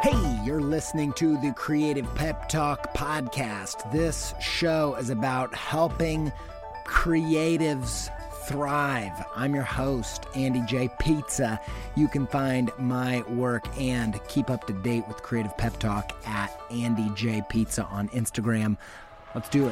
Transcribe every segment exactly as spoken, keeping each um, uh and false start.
Hey, you're listening to the Creative Pep Talk podcast. This show is about helping creatives thrive. I'm your host, Andy J. Pizza. You can find my work and keep up to date with Creative Pep Talk at Andy J. Pizza on Instagram. Let's do it.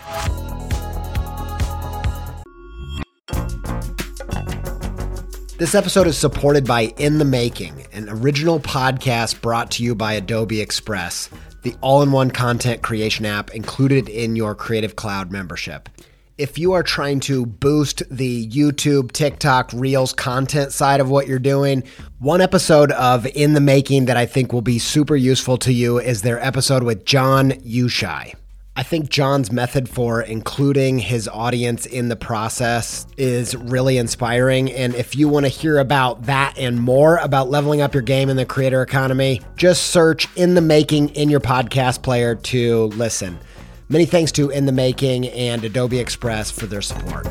This episode is supported by In the Making, an original podcast brought to you by Adobe Express, the all-in-one content creation app included in your Creative Cloud membership. If you are trying to boost the YouTube, TikTok, Reels content side of what you're doing, one episode of In the Making that I think will be super useful to you is their episode with John Ushai. I think John's method for including his audience in the process is really inspiring. And if you want to hear about that and more about leveling up your game in the creator economy, just search In the Making in your podcast player to listen. Many thanks to In the Making and Adobe Express for their support.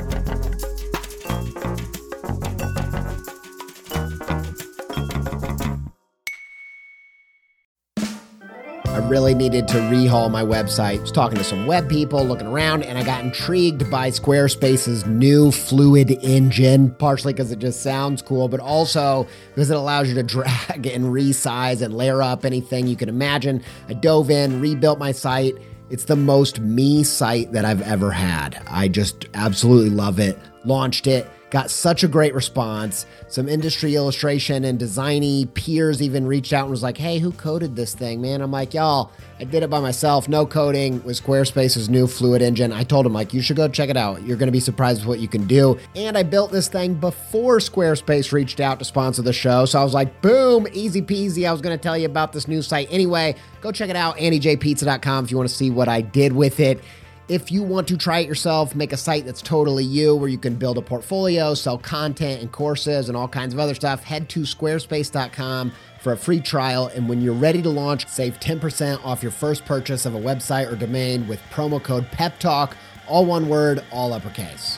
I really needed to rehaul my website. I was talking to some web people, looking around, and I got intrigued by Squarespace's new Fluid engine, partially because it just sounds cool, but also because it allows you to drag and resize and layer up anything you can imagine. I dove in, rebuilt my site. It's the most me site that I've ever had. I just absolutely love it. Launched it. Got such a great response. Some industry illustration and designy peers even reached out and was like, hey, who coded this thing, man? I'm like, y'all, I did it by myself. No coding with Squarespace's new Fluid engine. I told him, like, you should go check it out. You're going to be surprised with what you can do. And I built this thing before Squarespace reached out to sponsor the show. So I was like, boom, easy peasy. I was going to tell you about this new site anyway. Go check it out, andy j pizza dot com, if you want to see what I did with it. If you want to try it yourself, make a site that's totally you, where you can build a portfolio, sell content and courses and all kinds of other stuff, head to squarespace dot com for a free trial. And when you're ready to launch, save ten percent off your first purchase of a website or domain with promo code PEPTALK, all one word, all uppercase.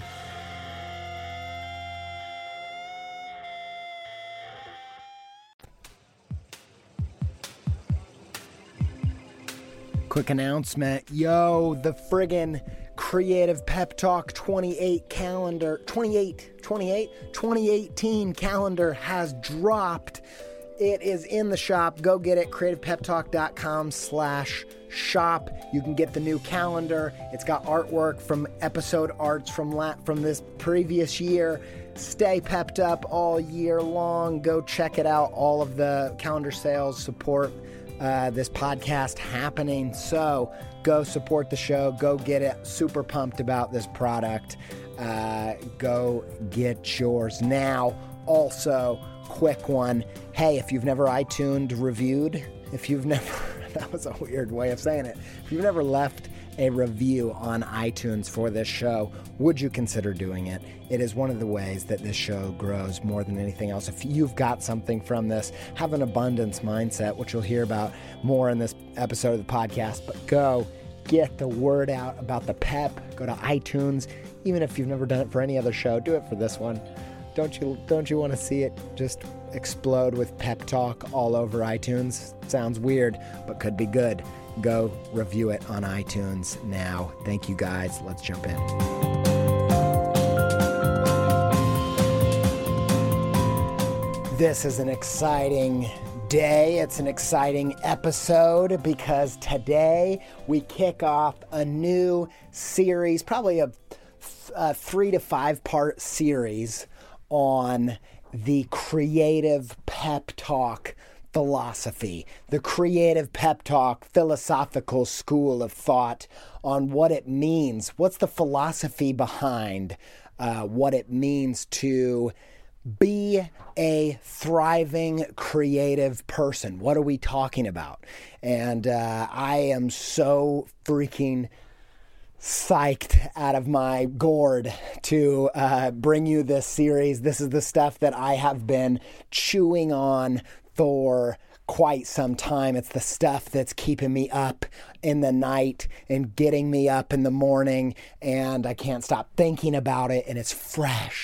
Quick announcement. Yo, the friggin' Creative Pep Talk twenty-eight calendar, twenty-eight, twenty-eight, twenty eighteen calendar has dropped. It is in the shop. Go get it. creative pep talk dot com slash shop. You can get the new calendar. It's got artwork from episode arts from la- from this previous year. Stay pepped up all year long. Go check it out. All of the calendar sales support Uh, this podcast happening. So go support the show. Go get it. Super pumped about this product. Uh, go get yours now. Also, quick one. Hey, if you've never iTunes reviewed, if you've never, that was a weird way of saying it. If you've never left a review on iTunes for this show, would you consider doing it? It is one of the ways that this show grows more than anything else. If you've got something from this, have an abundance mindset, which you'll hear about more in this episode of the podcast, but go get the word out about the pep. Go to iTunes. Even if you've never done it for any other show, do it for this one. Don't you, don't you want to see it just explode with pep talk all over iTunes? Sounds weird, but could be good. Go review it on iTunes now. Thank you, guys. Let's jump in. This is an exciting day. It's an exciting episode because today we kick off a new series, probably a, a three to five part series on the Creative Pep Talk philosophy, the Creative Pep Talk philosophical school of thought on what it means. What's the philosophy behind uh, what it means to be a thriving creative person? What are we talking about? And uh, I am so freaking psyched out of my gourd to uh, bring you this series. This is the stuff that I have been chewing on for quite some time. It's the stuff that's keeping me up in the night and getting me up in the morning, and I can't stop thinking about it, and it's fresh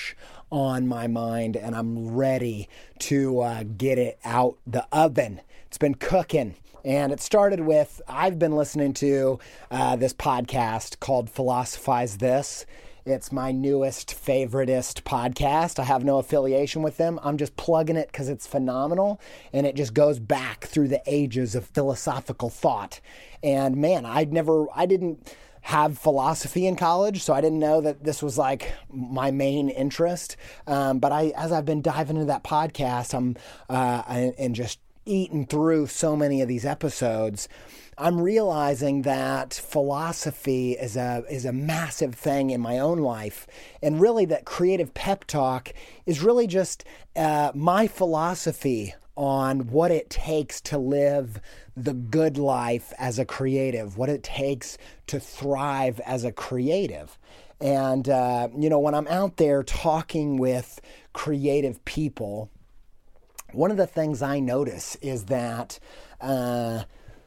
on my mind, and I'm ready to uh, get it out the oven. It's been cooking. And it started with, I've been listening to uh, this podcast called Philosophize This. It's my newest, favoritist podcast. I have no affiliation with them. I'm just plugging it because it's phenomenal, and it just goes back through the ages of philosophical thought. And man, I'd never, I didn't have philosophy in college, so I didn't know that this was like my main interest. Um, but I, as I've been diving into that podcast, I'm uh, and, and just eating through so many of these episodes, I'm realizing that philosophy is a is a massive thing in my own life, and really that Creative Pep Talk is really just uh, my philosophy on what it takes to live the good life as a creative, what it takes to thrive as a creative. And uh, you know, when I'm out there talking with creative people, one of the things I notice is that uh,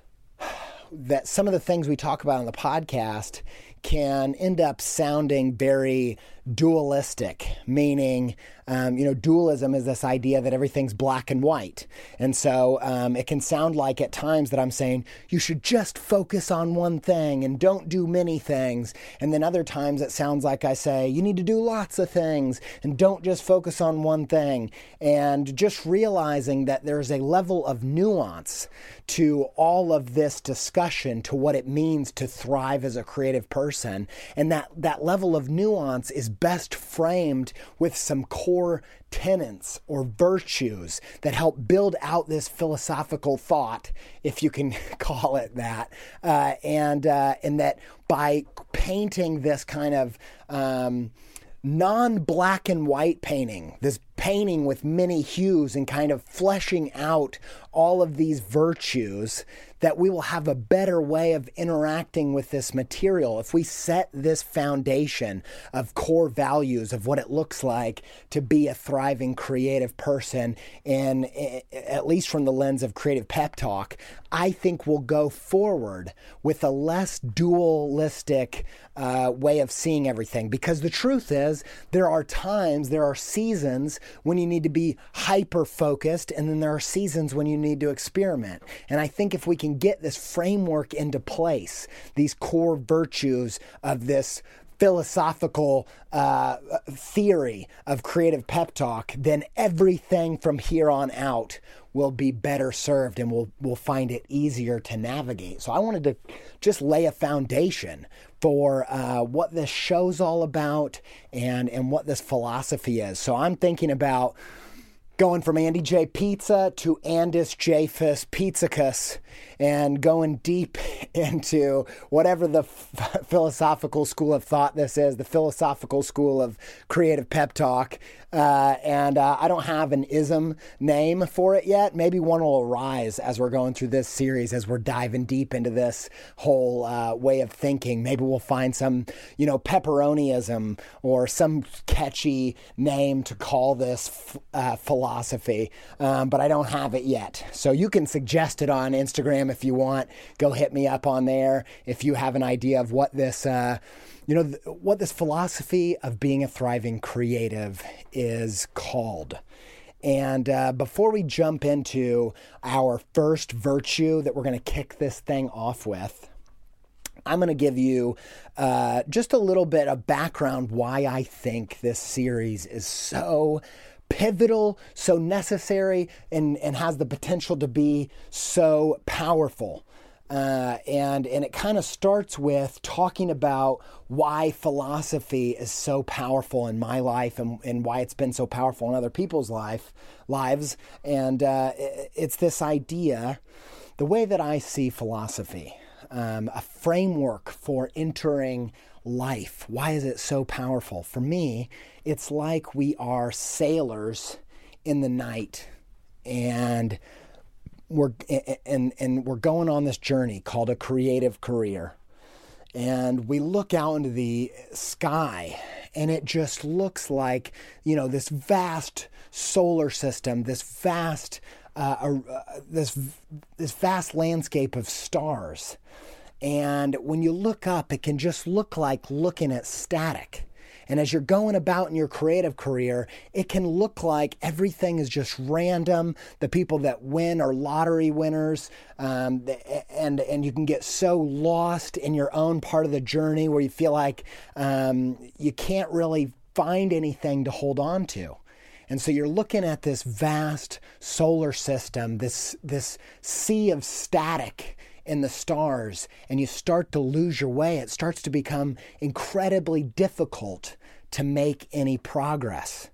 that some of the things we talk about on the podcast can end up sounding very dualistic, meaning, um, you know, dualism is this idea that everything's black and white. And so um, it can sound like at times that I'm saying you should just focus on one thing and don't do many things. And then other times it sounds like I say you need to do lots of things and don't just focus on one thing. And just realizing that there's a level of nuance to all of this discussion, to what it means to thrive as a creative person. And that, that level of nuance is best framed with some core tenets or virtues that help build out this philosophical thought, if you can call it that, uh, and uh, and that by painting this kind of um, non-black and white painting, this painting with many hues and kind of fleshing out all of these virtues, that we will have a better way of interacting with this material. If we set this foundation of core values of what it looks like to be a thriving creative person, and at least from the lens of Creative Pep Talk, I think we'll go forward with a less dualistic uh, way of seeing everything. Because the truth is, there are times, there are seasons when you need to be hyper-focused, and then there are seasons when you need to experiment. And I think if we can get this framework into place, these core virtues of this philosophical uh, theory of Creative Pep Talk, then everything from here on out will be better served, and we'll, we'll find it easier to navigate. So I wanted to just lay a foundation for uh, what this show's all about and, and what this philosophy is. So I'm thinking about going from Andy J. Pizza to Andis Japhus Pizzicus, and going deep into whatever the f- philosophical school of thought this is, the philosophical school of Creative Pep Talk. Uh, and uh, I don't have an ism name for it yet. Maybe one will arise as we're going through this series, as we're diving deep into this whole uh, way of thinking. Maybe we'll find some, you know, pepperoniism or some catchy name to call this f- uh, philosophy, um, but I don't have it yet. So you can suggest it on Instagram if you want. Go hit me up on there if you have an idea of what this uh, you know, th- what this philosophy of being a thriving creative is called. And uh, before we jump into our first virtue that we're going to kick this thing off with, I'm going to give you uh, just a little bit of background why I think this series is so pivotal, so necessary, and, and has the potential to be so powerful. Uh, and and it kind of starts with talking about why philosophy is so powerful in my life, and, and why it's been so powerful in other people's life lives. And uh, it, it's this idea, the way that I see philosophy, um, a framework for entering life. Why is it so powerful? For me, it's like we are sailors in the night, and We're and and we're going on this journey called a creative career, and we look out into the sky, and it just looks like, you know, this vast solar system, this vast uh, uh, this this vast landscape of stars. And when you look up, it can just look like looking at static. And as you're going about in your creative career, it can look like everything is just random. The people that win are lottery winners. Um, and, and you can get so lost in your own part of the journey where you feel like um, you can't really find anything to hold on to. And so you're looking at this vast solar system, this, this sea of static in the stars, and you start to lose your way. It starts to become incredibly difficult to make any progress.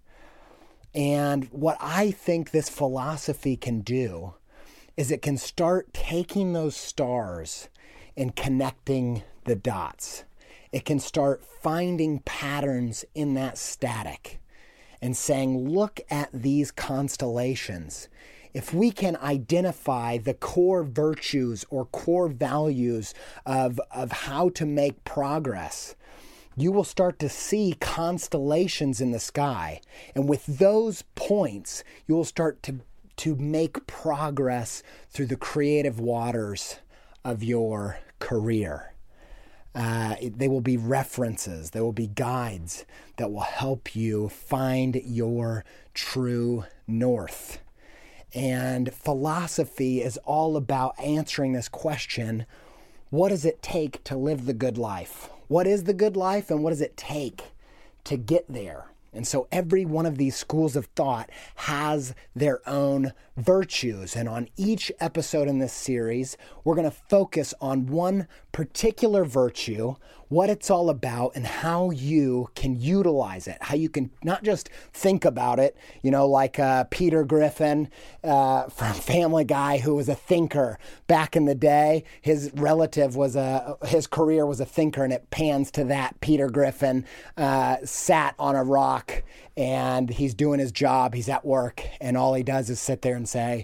And what I think this philosophy can do is it can start taking those stars and connecting the dots. It can start finding patterns in that static and saying, look at these constellations. If we can identify the core virtues or core values of, of how to make progress, you will start to see constellations in the sky. And with those points, you will start to, to make progress through the creative waters of your career. Uh, they will be references, they will be guides that will help you find your true north. And philosophy is all about answering this question: what does it take to live the good life? What is the good life, and what does it take to get there? And so every one of these schools of thought has their own virtues. And on each episode in this series, we're going to focus on one particular virtue, what it's all about, and how you can utilize it, how you can not just think about it, you know, like uh, Peter Griffin uh, from Family Guy, who was a thinker back in the day. His relative was a, his career was a thinker, and it pans to that. Peter Griffin uh, sat on a rock, and he's doing his job, he's at work, and all he does is sit there and say,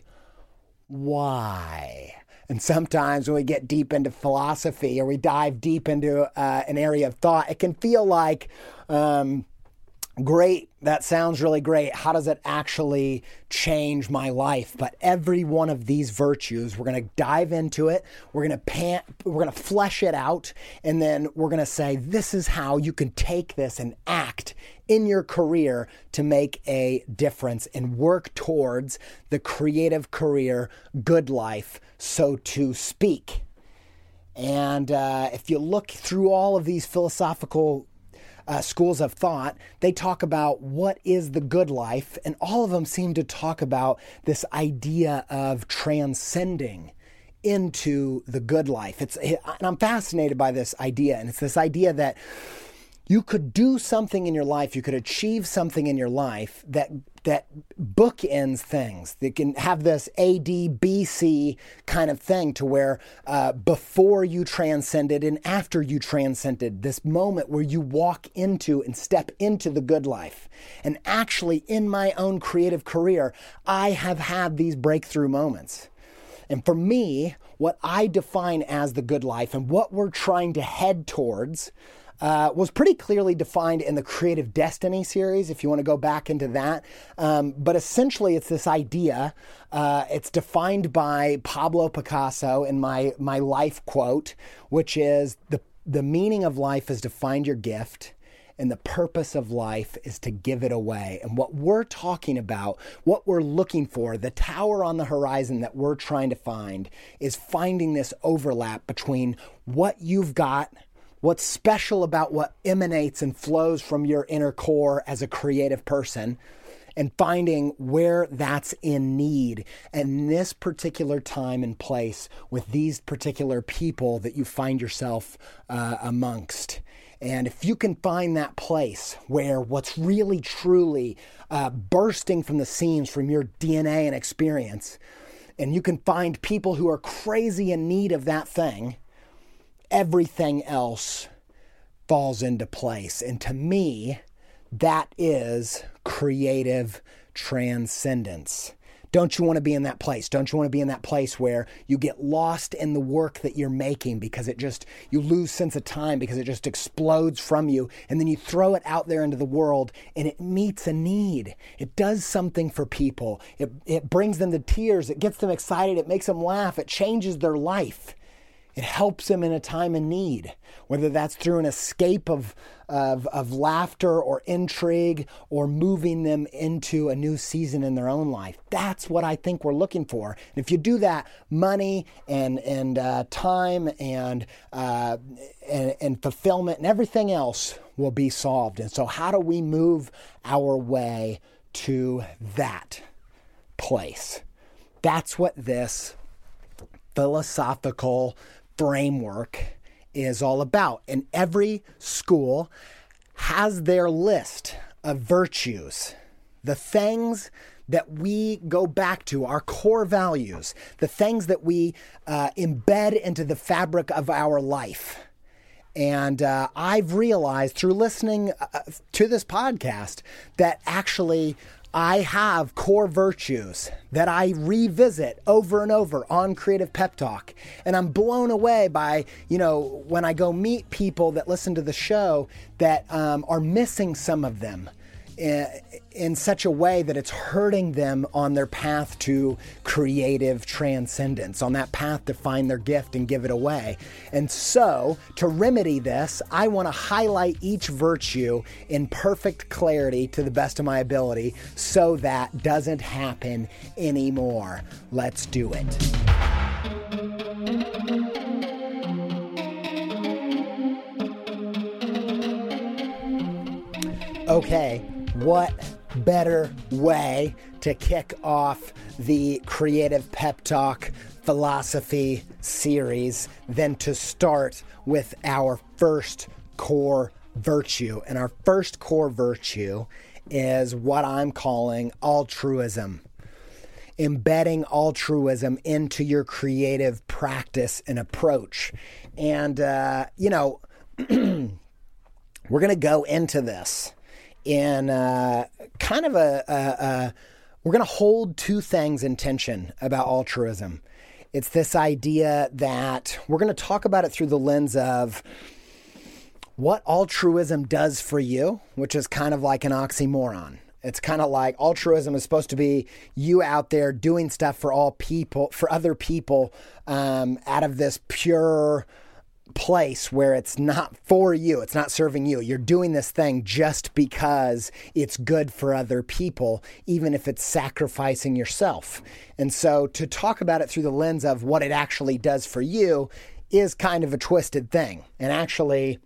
why? And sometimes when we get deep into philosophy or we dive deep into uh, an area of thought, it can feel like, um, great, that sounds really great. How does it actually change my life? But every one of these virtues, we're going to dive into it. We're going to pan, we're going to flesh it out. And then we're going to say, this is how you can take this and act in your career to make a difference and work towards the creative career, good life, so to speak. And uh, if you look through all of these philosophical Uh, schools of thought, they talk about what is the good life, and all of them seem to talk about this idea of transcending into the good life. It's, and I'm fascinated by this idea, and it's this idea that you could do something in your life, you could achieve something in your life that that bookends things. That can have this A, D, B, C kind of thing to where uh, before you transcended and after you transcended, this moment where you walk into and step into the good life. And actually in my own creative career, I have had these breakthrough moments. And for me, what I define as the good life and what we're trying to head towards Uh, was pretty clearly defined in the Creative Destiny series, if you want to go back into that. Um, but essentially, it's this idea. Uh, it's defined by Pablo Picasso in my my life quote, which is the the meaning of life is to find your gift, and the purpose of life is to give it away. And what we're talking about, what we're looking for, the tower on the horizon that we're trying to find, is finding this overlap between what you've got, what's special about what emanates and flows from your inner core as a creative person, and finding where that's in need. And this particular time and place with these particular people that you find yourself uh, amongst. And if you can find that place where what's really truly uh, bursting from the seams from your D N A and experience, and you can find people who are crazy in need of that thing, everything else falls into place. And to me, that is creative transcendence. Don't you want to be in that place? Don't you want to be in that place where you get lost in the work that you're making because it just, you lose sense of time because it just explodes from you, and then you throw it out there into the world and it meets a need. It does something for people. It, it brings them to tears. It gets them excited. It makes them laugh. It changes their life. It helps them in a time of need, whether that's through an escape of, of, of laughter or intrigue or moving them into a new season in their own life. That's what I think we're looking for. And if you do that, money and, and uh, time and, uh, and, and fulfillment and everything else will be solved. And so how do we move our way to that place? That's what this philosophical framework is all about. And every school has their list of virtues, the things that we go back to, our core values, the things that we uh, embed into the fabric of our life. And uh, I've realized through listening uh, to this podcast that actually I have core virtues that I revisit over and over on Creative Pep Talk. And I'm blown away by, you know, when I go meet people that listen to the show that um, are missing some of them in, in such a way that it's hurting them on their path to creative transcendence, on that path to find their gift and give it away. And so, to remedy this, I want to highlight each virtue in perfect clarity to the best of my ability so that doesn't happen anymore. Let's do it. Okay. What better way to kick off the Creative Pep Talk philosophy series than to start with our first core virtue? And our first core virtue is what I'm calling altruism. Embedding altruism into your creative practice and approach. And, uh, you know, we're going to go into this in uh, kind of a, a, a we're going to hold two things in tension about altruism. It's this idea that we're going to talk about it through the lens of what altruism does for you, which is kind of like an oxymoron. It's kind of like altruism is supposed to be you out there doing stuff for all people, for other people, um, out of this pure place where it's not for you, it's not serving you. You're doing this thing just because it's good for other people, even if it's sacrificing yourself. And so to talk about it through the lens of what it actually does for you is kind of a twisted thing. And actually,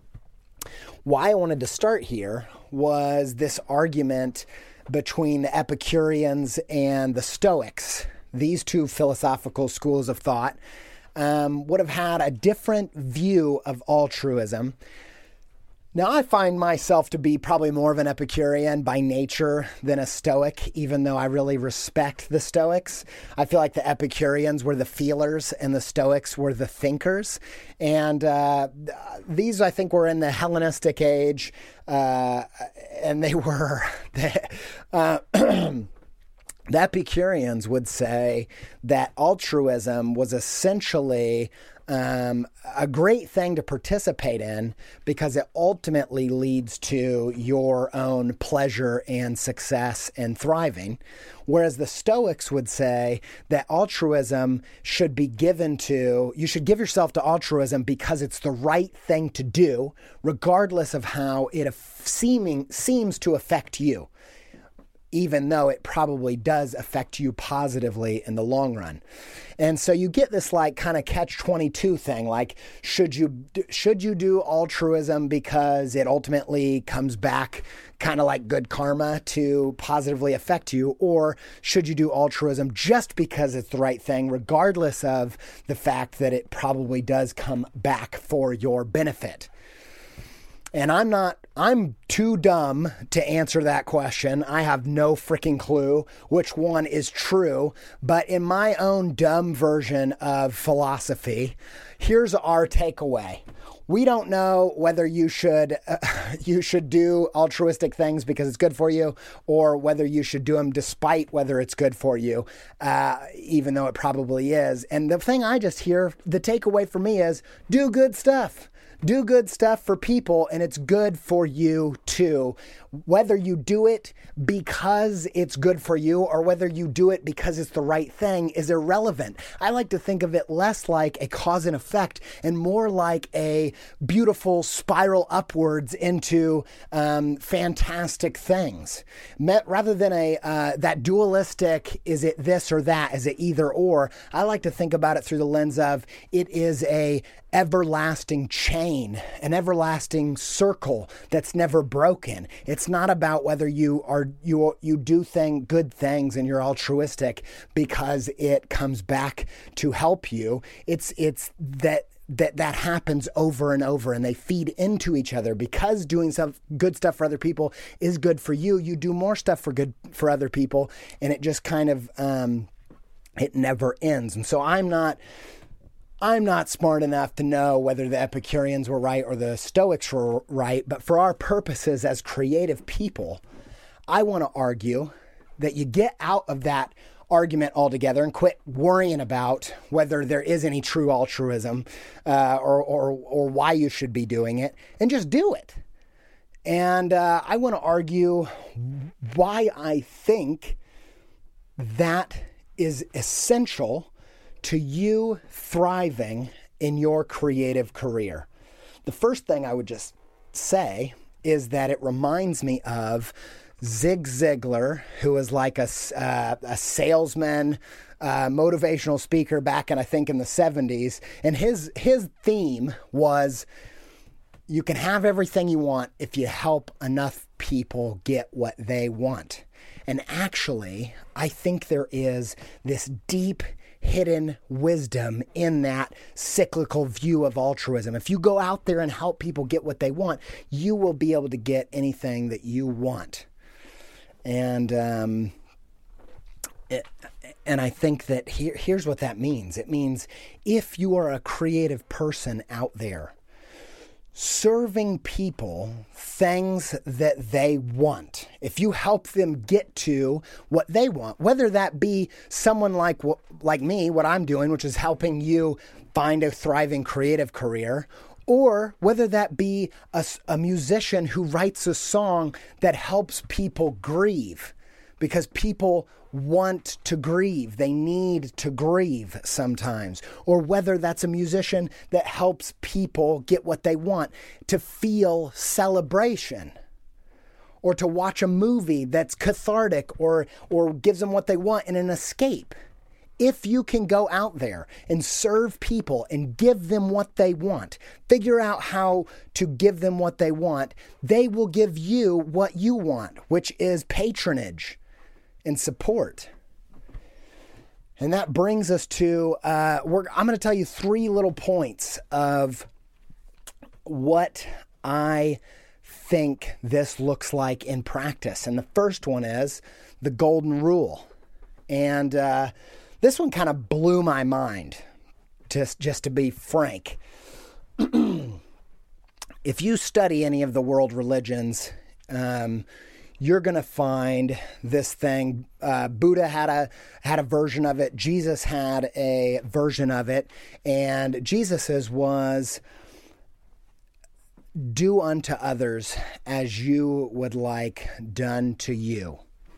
why I wanted to start here was this argument between the Epicureans and the Stoics. These two philosophical schools of thought Um, would have had a different view of altruism. Now, I find myself to be probably more of an Epicurean by nature than a Stoic, even though I really respect the Stoics. I feel like the Epicureans were the feelers and the Stoics were the thinkers. And uh, these, I think, were in the Hellenistic age, uh, and they were... the, uh, The Epicureans would say that altruism was essentially um, a great thing to participate in because it ultimately leads to your own pleasure and success and thriving. Whereas the Stoics would say that altruism should be given to, you should give yourself to altruism because it's the right thing to do, regardless of how it seeming, seems to affect you, even though it probably does affect you positively in the long run. And so you get this like kind of catch twenty-two thing, like should you should you do altruism because it ultimately comes back kind of like good karma to positively affect you, or should you do altruism just because it's the right thing, regardless of the fact that it probably does come back for your benefit? And I'm not, I'm too dumb to answer that question. I have no freaking clue which one is true. But in my own dumb version of philosophy, here's our takeaway. We don't know whether you should uh, you should do altruistic things because it's good for you, or whether you should do them despite whether it's good for you, uh, even though it probably is. And the thing I just hear, the takeaway for me is do good stuff. Do good stuff for people, and it's good for you too. Whether you do it because it's good for you or whether you do it because it's the right thing is irrelevant. I like to think of it less like a cause and effect and more like a beautiful spiral upwards into um, fantastic things. Met, rather than a uh, that dualistic, is it this or that, is it either or, I like to think about it through the lens of it is a everlasting chain, an everlasting circle that's never broken. It's not about whether you are you you do thing good things and you're altruistic because it comes back to help you. It's it's that that that happens over and over, and they feed into each other. Because doing some good stuff for other people is good for you, you do more stuff for good for other people, and it just kind of um, it never ends. And so I'm not. I'm not smart enough to know whether the Epicureans were right or the Stoics were right, but for our purposes as creative people, I want to argue that you get out of that argument altogether and quit worrying about whether there is any true altruism uh, or, or, or why you should be doing it, and just do it. And uh, I want to argue why I think that is essential to you thriving in your creative career. The first thing I would just say is that it reminds me of Zig Ziglar, who was like a, uh, a salesman, uh, motivational speaker back in, I think, in the seventies. And his his theme was, you can have everything you want if you help enough people get what they want. And actually, I think there is this deep hidden wisdom in that cyclical view of altruism. If you go out there and help people get what they want, you will be able to get anything that you want. And um, it, and I think that here, here's what that means. It means if you are a creative person out there, serving people things that they want, if you help them get to what they want, whether that be someone like like me, what I'm doing, which is helping you find a thriving creative career, or whether that be a, a musician who writes a song that helps people grieve, because people want to grieve. They need to grieve sometimes. Or whether that's a musician that helps people get what they want, to feel celebration. Or to watch a movie that's cathartic or or gives them what they want and an escape. If you can go out there and serve people and give them what they want, figure out how to give them what they want, they will give you what you want, which is patronage and support. And that brings us to, uh, we're, I'm going to tell you three little points of what I think this looks like in practice. And the first one is the golden rule. And uh, this one kind of blew my mind, just, just to be frank. If you study any of the world religions, um, you're going to find this thing. Uh, Buddha had a had a version of it. Jesus had a version of it. And Jesus's was, do unto others as you would like done to you.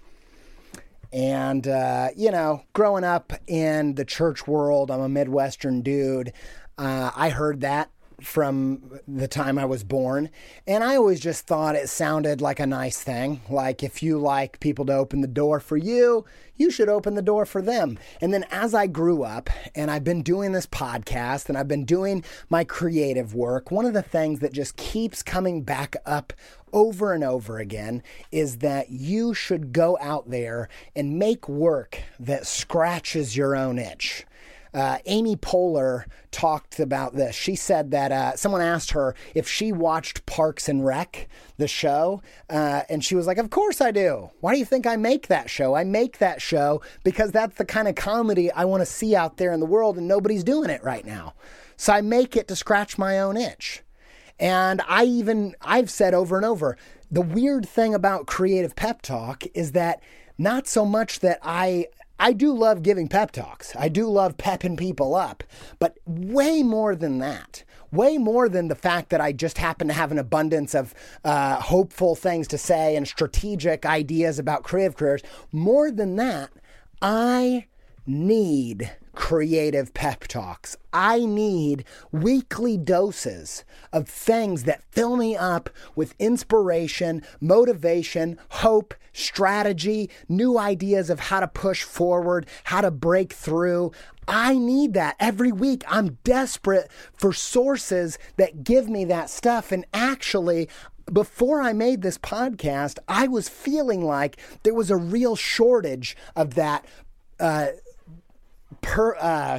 And, uh, you know, growing up in the church world, I'm a Midwestern dude. Uh, I heard that from the time I was born. And I always just thought it sounded like a nice thing. Like, if you like people to open the door for you, you should open the door for them. And then as I grew up and I've been doing this podcast and I've been doing my creative work, one of the things that just keeps coming back up over and over again is that you should go out there and make work that scratches your own itch. Uh, Amy Poehler talked about this. She said that uh, someone asked her if she watched Parks and Rec, the show, uh, and she was like, of course I do. Why do you think I make that show? I make that show because that's the kind of comedy I want to see out there in the world, and nobody's doing it right now. So I make it to scratch my own itch. And I even, I've said over and over, the weird thing about Creative Pep Talk is that not so much that I... I do love giving pep talks. I do love pepping people up. But way more than that, way more than the fact that I just happen to have an abundance of uh, hopeful things to say and strategic ideas about creative careers. More than that, I need creative pep talks. I need weekly doses of things that fill me up with inspiration, motivation, hope, strategy, new ideas of how to push forward, how to break through. I need that every week. I'm desperate for sources that give me that stuff. And actually, before I made this podcast, I was feeling like there was a real shortage of that uh, per uh,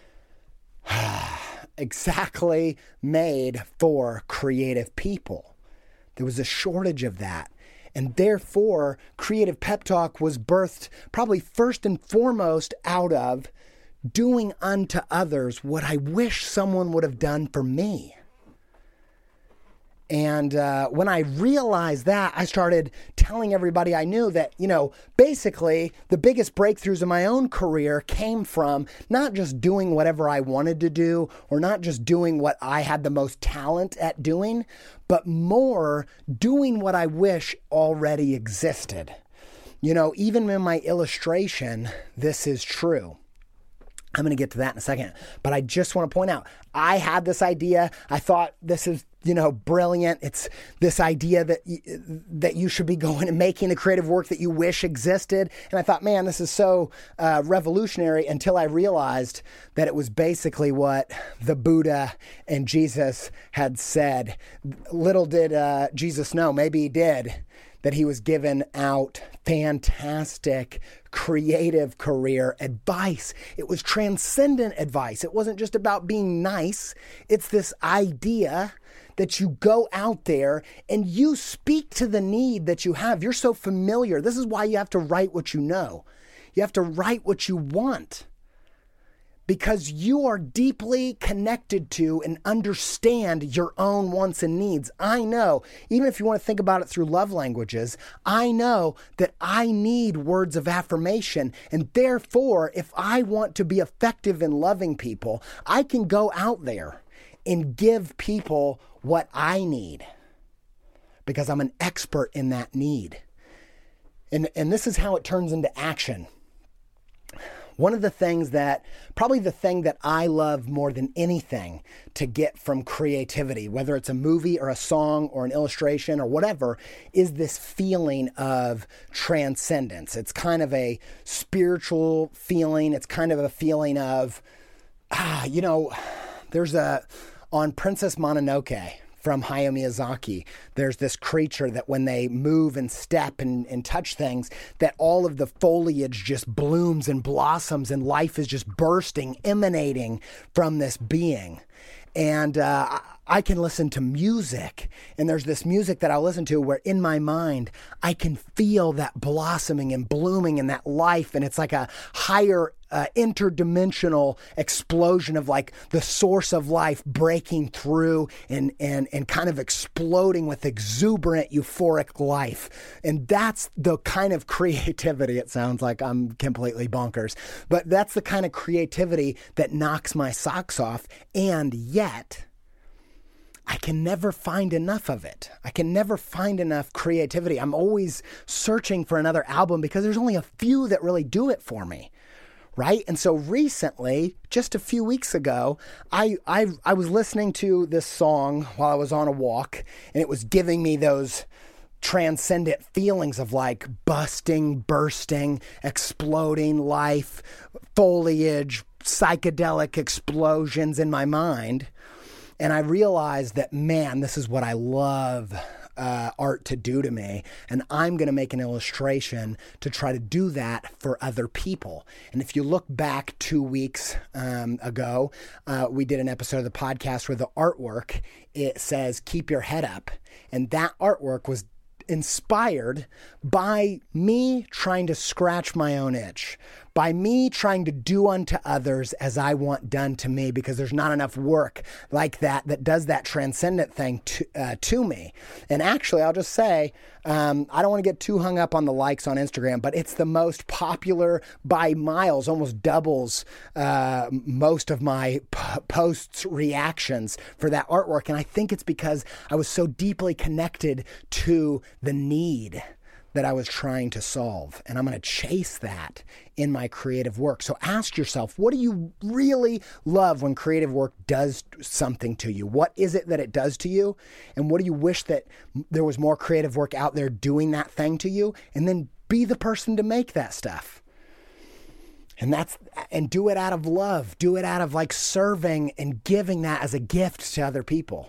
exactly made for creative people. There was a shortage of that. And therefore, Creative Pep Talk was birthed probably first and foremost out of doing unto others what I wish someone would have done for me. And uh, when I realized that, I started telling everybody I knew that, you know, basically the biggest breakthroughs in my own career came from not just doing whatever I wanted to do or not just doing what I had the most talent at doing, but more doing what I wish already existed. You know, even in my illustration, this is true. I'm going to get to that in a second, but I just want to point out, I had this idea. I thought this is, you know, brilliant. It's this idea that y- that you should be going and making the creative work that you wish existed. And I thought, man, this is so uh, revolutionary, until I realized that it was basically what the Buddha and Jesus had said. Little did uh, Jesus know, maybe he did, that he was giving out fantastic creative career advice. It was transcendent advice. It wasn't just about being nice. It's this idea that you go out there and you speak to the need that you have. You're so familiar. This is why you have to write what you know. You have to write what you want, because you are deeply connected to and understand your own wants and needs. I know, even if you want to think about it through love languages, I know that I need words of affirmation. And therefore, if I want to be effective in loving people, I can go out there and give people what I need, because I'm an expert in that need. And, and this is how it turns into action. One of the things that, probably the thing that I love more than anything to get from creativity, whether it's a movie or a song or an illustration or whatever, is this feeling of transcendence. It's kind of a spiritual feeling. It's kind of a feeling of, ah, you know, there's a, on Princess Mononoke from Hayao Miyazaki, there's this creature that when they move and step and, and touch things, that all of the foliage just blooms and blossoms and life is just bursting, emanating from this being. And uh, I can listen to music, and there's this music that I'll listen to where in my mind, I can feel that blossoming and blooming and that life. And it's like a higher uh, interdimensional explosion of like the source of life breaking through and, and, and kind of exploding with exuberant, euphoric life. And that's the kind of creativity. It sounds like I'm completely bonkers, but that's the kind of creativity that knocks my socks off. And yet, I can never find enough of it. I can never find enough creativity. I'm always searching for another album because there's only a few that really do it for me, right? And so recently, just a few weeks ago, I I, I was listening to this song while I was on a walk, and it was giving me those transcendent feelings of like busting, bursting, exploding life, foliage, psychedelic explosions in my mind. And I realized that, man, this is what I love uh, art to do to me. And I'm going to make an illustration to try to do that for other people. And if you look back two weeks um, ago, uh, we did an episode of the podcast where the artwork, it says, "Keep your head up." And that artwork was inspired by me trying to scratch my own itch, by me trying to do unto others as I want done to me, because there's not enough work like that that does that transcendent thing to, uh, to me. And actually, I'll just say, um, I don't want to get too hung up on the likes on Instagram, but it's the most popular by miles, almost doubles uh, most of my p- posts reactions for that artwork. And I think it's because I was so deeply connected to the need that I was trying to solve. And I'm going to chase that in my creative work. So ask yourself, what do you really love when creative work does something to you? What is it that it does to you? And what do you wish that there was more creative work out there doing that thing to you? And then be the person to make that stuff. And that's, and do it out of love. Do it out of like serving and giving that as a gift to other people.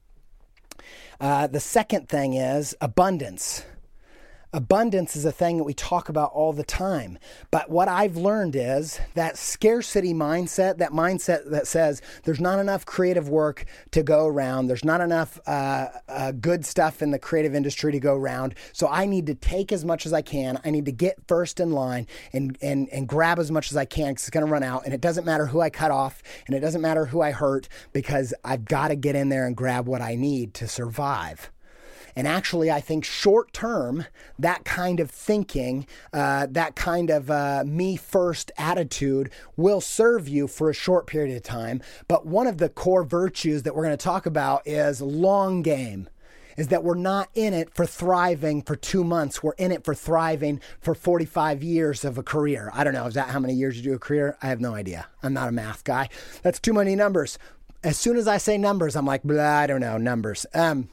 Uh, the second thing is abundance. Abundance is a thing that we talk about all the time. But what I've learned is that scarcity mindset, that mindset that says there's not enough creative work to go around, there's not enough uh, uh, good stuff in the creative industry to go around, so I need to take as much as I can. I need to get first in line and, and, and grab as much as I can because it's going to run out. And it doesn't matter who I cut off, and it doesn't matter who I hurt, because I've got to get in there and grab what I need to survive. And actually, I think short term, that kind of thinking, uh, that kind of uh, me first attitude will serve you for a short period of time. But one of the core virtues that we're going to talk about is long game, is that we're not in it for thriving for two months. We're in it for thriving for forty-five years of a career. I don't know. Is that how many years you do a career? I have no idea. I'm not a math guy. That's too many numbers. As soon as I say numbers, I'm like, blah, I don't know, numbers. Um,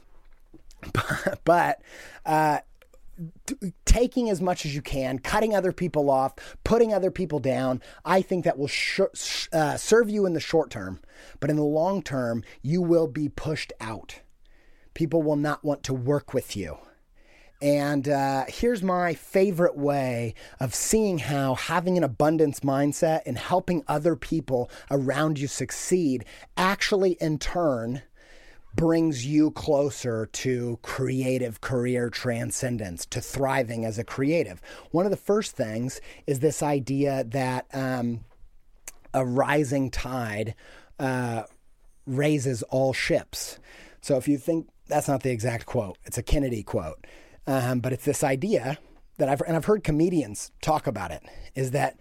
But uh, t- taking as much as you can, cutting other people off, putting other people down, I think that will sh- sh- uh, serve you in the short term. But in the long term, you will be pushed out. People will not want to work with you. And uh, here's my favorite way of seeing how having an abundance mindset and helping other people around you succeed actually in turn brings you closer to creative career transcendence, to thriving as a creative. One of the first things is this idea that um, a rising tide uh, raises all ships. So if you think, that's not the exact quote, it's a Kennedy quote, um, but it's this idea that I've, and I've heard comedians talk about it, is that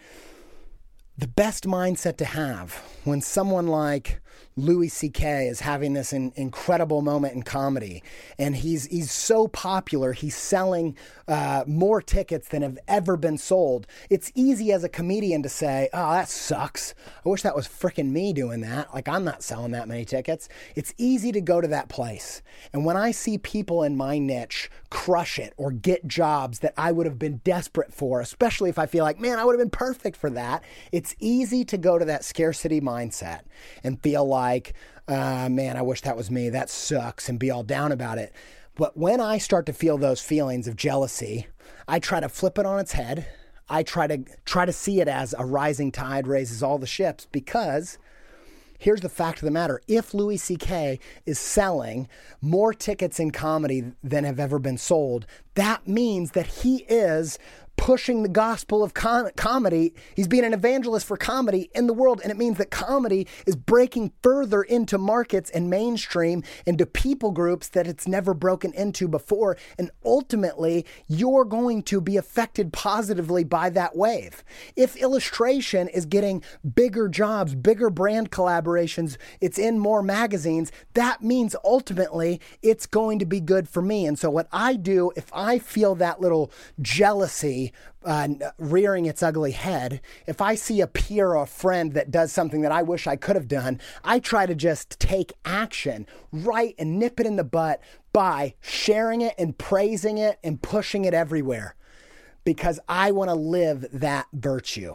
the best mindset to have when someone like Louis C K is having this in, incredible moment in comedy, and he's he's so popular, he's selling uh, more tickets than have ever been sold. It's easy as a comedian to say, oh, that sucks. I wish that was frickin' me doing that. Like, I'm not selling that many tickets. It's easy to go to that place. And when I see people in my niche crush it or get jobs that I would have been desperate for, especially if I feel like, man, I would have been perfect for that, it's easy to go to that scarcity mindset and feel like, uh, man, I wish that was me. That sucks, and be all down about it. But when I start to feel those feelings of jealousy, I try to flip it on its head. I try to try to see it as a rising tide raises all the ships, because here's the fact of the matter. If Louis C K is selling more tickets in comedy than have ever been sold, that means that he is pushing the gospel of com- comedy. He's being an evangelist for comedy in the world. And it means that comedy is breaking further into markets and mainstream, into people groups that it's never broken into before. And ultimately, you're going to be affected positively by that wave. If illustration is getting bigger jobs, bigger brand collaborations, it's in more magazines, that means ultimately it's going to be good for me. And so what I do, if I feel that little jealousy Uh, rearing its ugly head, if I see a peer or a friend that does something that I wish I could have done, I try to just take action right and nip it in the butt by sharing it and praising it and pushing it everywhere, because I want to live that virtue.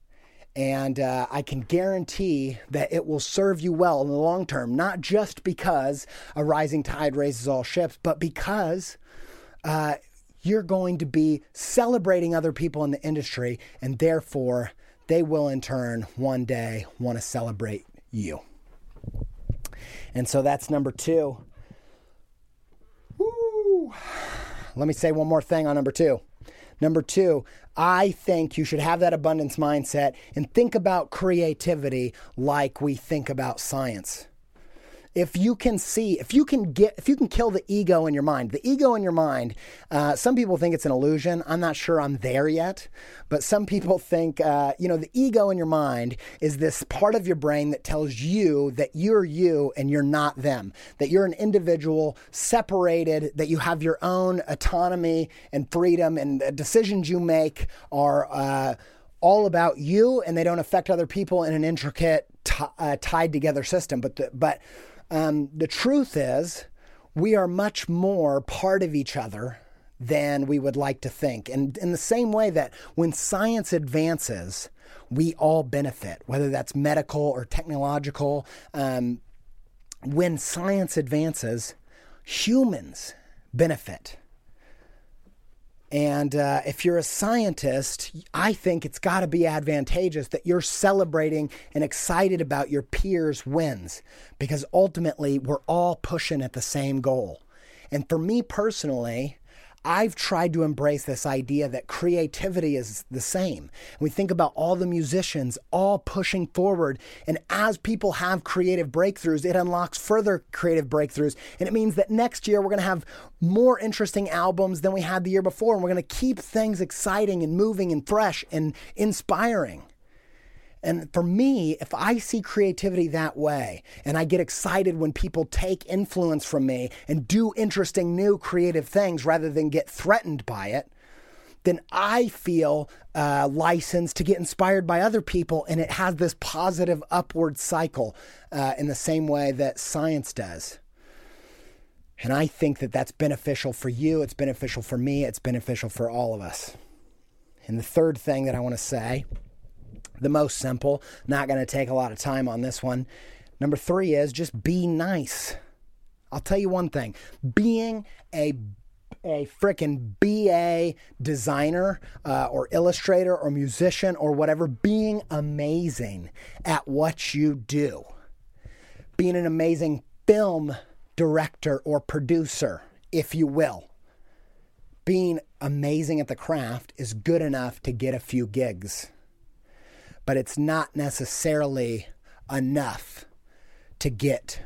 And uh, I can guarantee that it will serve you well in the long term, not just because a rising tide raises all ships, but because uh, you're going to be celebrating other people in the industry, and therefore they will in turn one day want to celebrate you. And so that's number two. Woo! Let me say one more thing on number two. Number two, I think you should have that abundance mindset and think about creativity like we think about science. If you can see, if you can get, if you can kill the ego in your mind, the ego in your mind, uh, some people think it's an illusion. I'm not sure I'm there yet, but some people think, uh, you know, the ego in your mind is this part of your brain that tells you that you're you and you're not them, that you're an individual separated, that you have your own autonomy and freedom, and the decisions you make are uh, all about you and they don't affect other people in an intricate, t- uh, tied together system. But, the, but, Um, the truth is, we are much more part of each other than we would like to think. And in the same way that when science advances, we all benefit, whether that's medical or technological. Um, when science advances, humans benefit. And uh, if you're a scientist, I think it's got to be advantageous that you're celebrating and excited about your peers' wins, because ultimately we're all pushing at the same goal. And for me personally, I've tried to embrace this idea that creativity is the same. And we think about all the musicians all pushing forward. And as people have creative breakthroughs, it unlocks further creative breakthroughs. And it means that next year we're going to have more interesting albums than we had the year before. And we're going to keep things exciting and moving and fresh and inspiring. And for me, if I see creativity that way, and I get excited when people take influence from me and do interesting new creative things rather than get threatened by it, then I feel uh, licensed to get inspired by other people, and it has this positive upward cycle uh, in the same way that science does. And I think that that's beneficial for you, it's beneficial for me, it's beneficial for all of us. And the third thing that I want to say, the most simple, not going to take a lot of time on this one. Number three is just be nice. I'll tell you one thing. Being a a freaking B A designer uh, or illustrator or musician or whatever, being amazing at what you do. Being an amazing film director or producer, if you will. Being amazing at the craft is good enough to get a few gigs. But it's not necessarily enough to get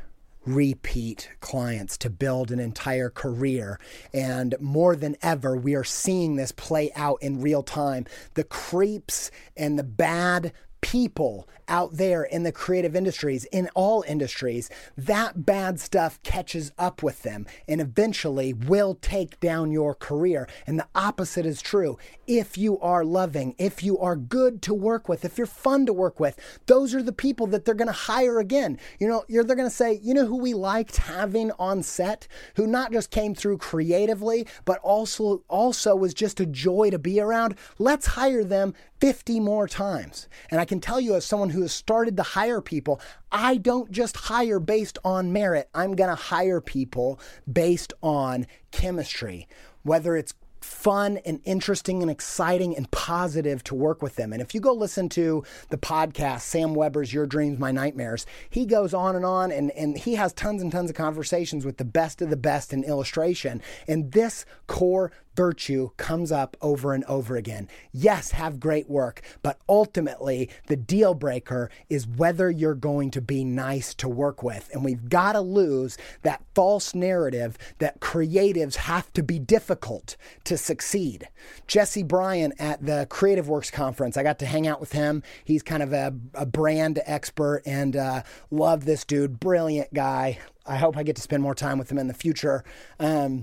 repeat clients, to build an entire career. And more than ever, we are seeing this play out in real time. The creeps and the bad people out there in the creative industries, in all industries, that bad stuff catches up with them and eventually will take down your career. And the opposite is true. If you are loving, if you are good to work with, if you're fun to work with, those are the people that they're going to hire again. You know, you're, they're going to say, you know who we liked having on set, who not just came through creatively, but also, also was just a joy to be around. Let's hire them fifty more times. And I can tell you, as someone who has started to hire people, I don't just hire based on merit. I'm going to hire people based on chemistry, whether it's fun and interesting and exciting and positive to work with them. And if you go listen to the podcast, Sam Weber's Your Dreams, My Nightmares, he goes on and on, and, and he has tons and tons of conversations with the best of the best in illustration. And this core virtue comes up over and over again. Yes, have great work, but ultimately the deal breaker is whether you're going to be nice to work with. And we've got to lose that false narrative that creatives have to be difficult to succeed. Jesse Bryan at the Creative Works Conference, I got to hang out with him. He's kind of a, a brand expert, and uh, love this dude. Brilliant guy. I hope I get to spend more time with him in the future. Um,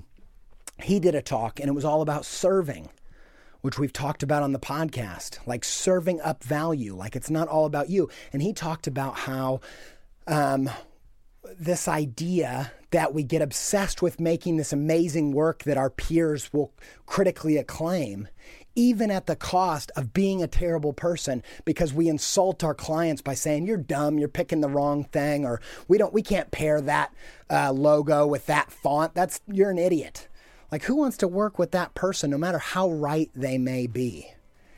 He did a talk, and it was all about serving, which we've talked about on the podcast, like serving up value, like it's not all about you. And he talked about how um, this idea that we get obsessed with making this amazing work that our peers will critically acclaim, even at the cost of being a terrible person, because we insult our clients by saying, you're dumb, you're picking the wrong thing, or we don't, we can't pair that uh, logo with that font. That's, you're an idiot. Like, who wants to work with that person, no matter how right they may be?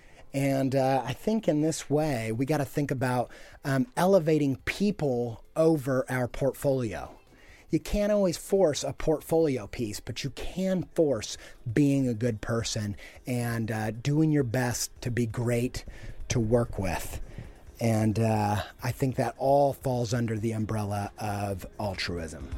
And uh, I think in this way, we got to think about um, elevating people over our portfolio. You can't always force a portfolio piece, but you can force being a good person and uh, doing your best to be great to work with. And uh, I think that all falls under the umbrella of altruism.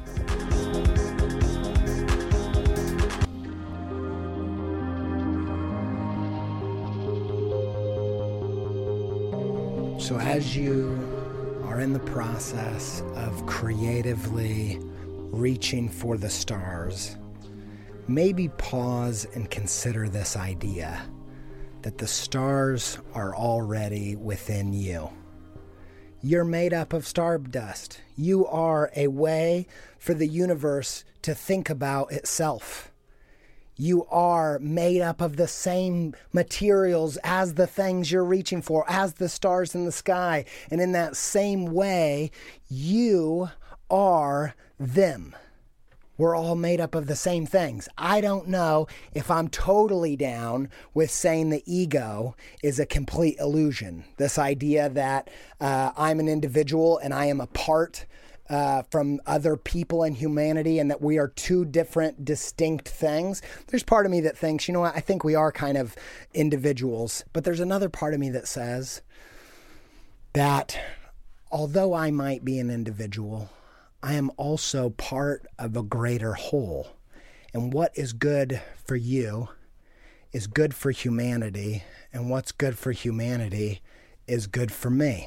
So as you are in the process of creatively reaching for the stars, maybe pause and consider this idea that the stars are already within you. You're made up of stardust. You are a way for the universe to think about itself. You are made up of the same materials as the things you're reaching for, as the stars in the sky. And in that same way, you are them. We're all made up of the same things. I don't know if I'm totally down with saying the ego is a complete illusion. This idea that uh, I'm an individual and I am a part Uh, from other people in humanity and that we are two different distinct things. There's part of me that thinks, you know what, I think we are kind of individuals. But there's another part of me that says that although I might be an individual, I am also part of a greater whole. And what is good for you is good for humanity. And what's good for humanity is good for me.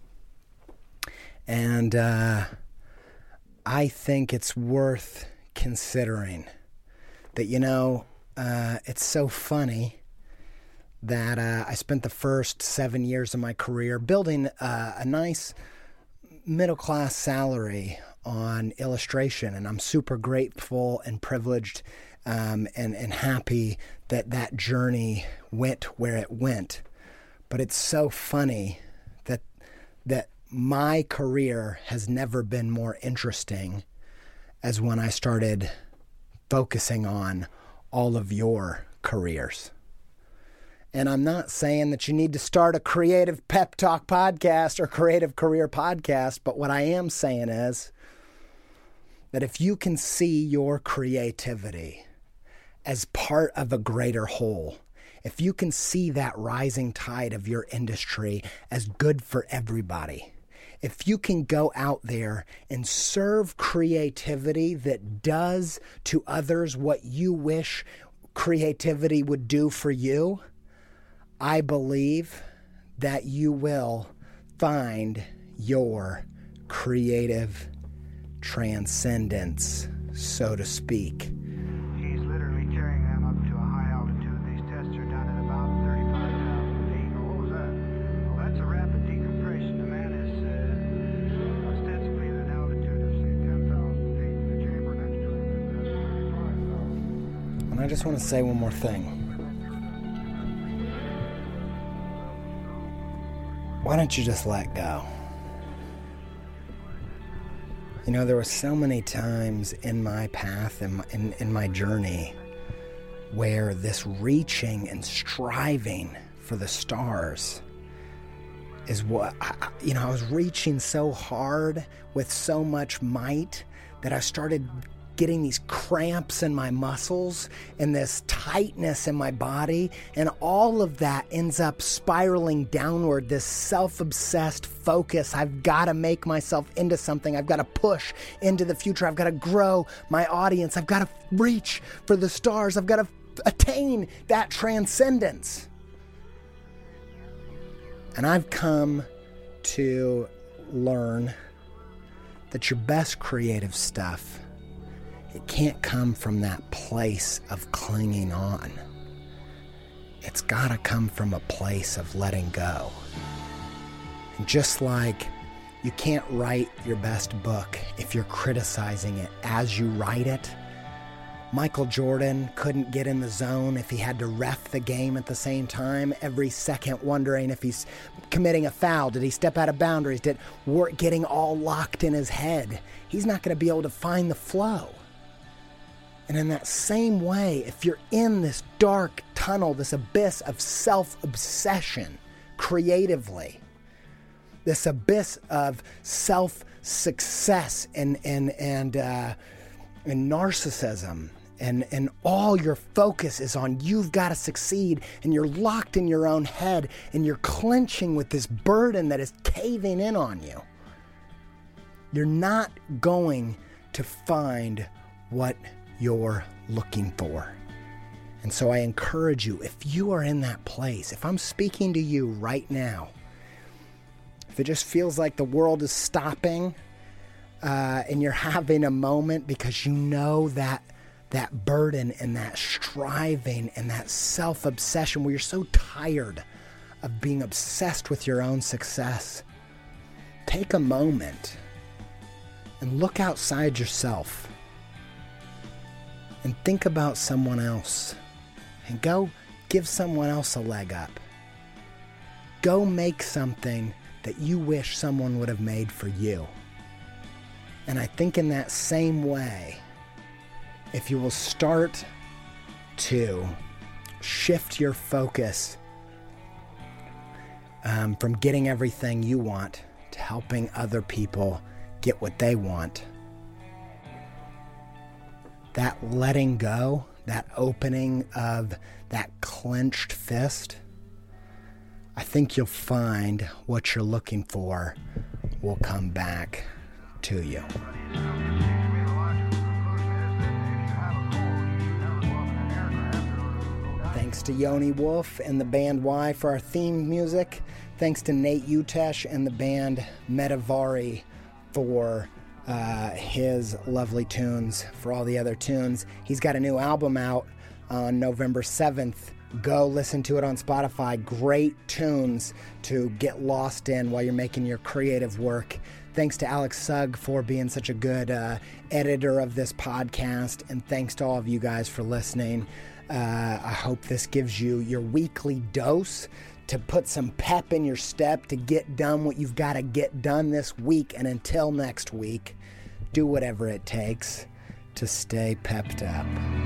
And, uh, I think it's worth considering that, you know, uh, it's so funny that uh, I spent the first seven years of my career building uh, a nice middle-class salary on illustration, and I'm super grateful and privileged um, and, and happy that that journey went where it went. But it's so funny that that my career has never been more interesting as when I started focusing on all of your careers. And I'm not saying that you need to start a creative pep talk podcast or creative career podcast, but what I am saying is that if you can see your creativity as part of a greater whole, if you can see that rising tide of your industry as good for everybody, if you can go out there and serve creativity that does to others what you wish creativity would do for you, I believe that you will find your creative transcendence, so to speak. He's literally carrying them up to a high altitude. These tests are done at about thirty-five thousand feet. Oh, what was that? Well, that's a rapid decompression. The man is uh, ostensibly at an altitude of, say, ten thousand feet. The chamber next to him is at thirty-five thousand. And I just want to say one more thing. Why don't you just let go? You know, there were so many times in my path, in my, in, in my journey, where this reaching and striving for the stars is what, I, you know, I was reaching so hard with so much might that I started getting these cramps in my muscles and this tightness in my body, and all of that ends up spiraling downward, this self-obsessed focus. I've got to make myself into something. I've got to push into the future. I've got to grow my audience. I've got to reach for the stars. I've got to attain that transcendence. And I've come to learn that your best creative stuff, it can't come from that place of clinging on. It's got to come from a place of letting go. And just like you can't write your best book if you're criticizing it as you write it, Michael Jordan couldn't get in the zone if he had to ref the game at the same time, every second wondering if he's committing a foul. Did he step out of boundaries? Did work getting all locked in his head? He's not going to be able to find the flow. And in that same way, if you're in this dark tunnel, this abyss of self-obsession creatively, this abyss of self-success and and and uh, and narcissism, and and all your focus is on you've got to succeed, and you're locked in your own head, and you're clenching with this burden that is caving in on you, you're not going to find what you're looking for. And so I encourage you, if you are in that place, if I'm speaking to you right now, if it just feels like the world is stopping uh, and you're having a moment because you know that that burden and that striving and that self-obsession where you're so tired of being obsessed with your own success, take a moment and look outside yourself and think about someone else. And go give someone else a leg up. Go make something that you wish someone would have made for you. And I think in that same way, if you will start to shift your focus um, from getting everything you want to helping other people get what they want, that letting go, that opening of that clenched fist, I think you'll find what you're looking for will come back to you. Thanks to Yoni Wolf and the band Y for our theme music. Thanks to Nate Utesh and the band Metavari for Uh, his lovely tunes, for all the other tunes. He's got a new album out on November seventh. Go listen to it on Spotify. Great tunes to get lost in while you're making your creative work. Thanks to Alex Sugg for being such a good uh, editor of this podcast, and thanks to all of you guys for listening. Uh, I hope this gives you your weekly dose to put some pep in your step to get done what you've got to get done this week. And until next week, do whatever it takes to stay pepped up.